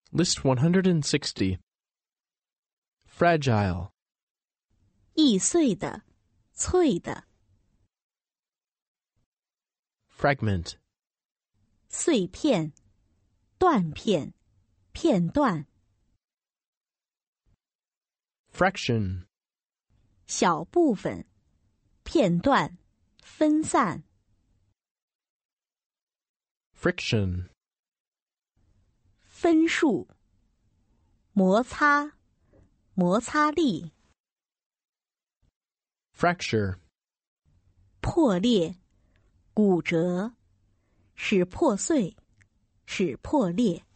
List 160. Fragile. 易碎的，脆的。 Fragment. 碎片，断片，片段。 Fraction. 小部分，片段，分散。 Friction. 分数，摩擦，摩擦力。 Fracture. 破裂，骨折，使破碎，使破裂。